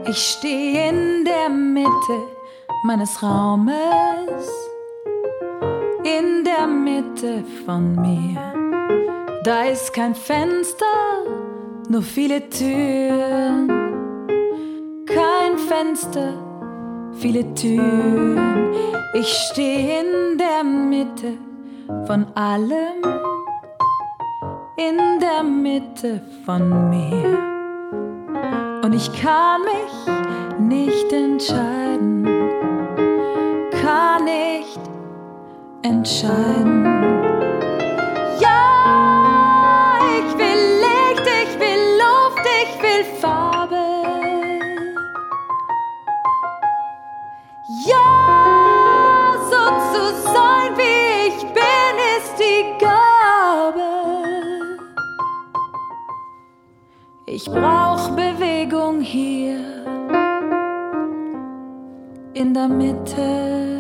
Ich stehe in der Mitte meines Raumes, in der Mitte von mir. Da ist kein Fenster, nur viele Türen. Kein Fenster, viele Türen. Ich stehe in der Mitte von allem, in der Mitte von mir. Und ich kann mich nicht entscheiden, kann nicht entscheiden. Ja, ich will Licht, ich will Luft, ich will Farbe. Ja, so zu sein, wie ich bin, ist die Gabe. Ich brauch Bewegung hier in der Mitte.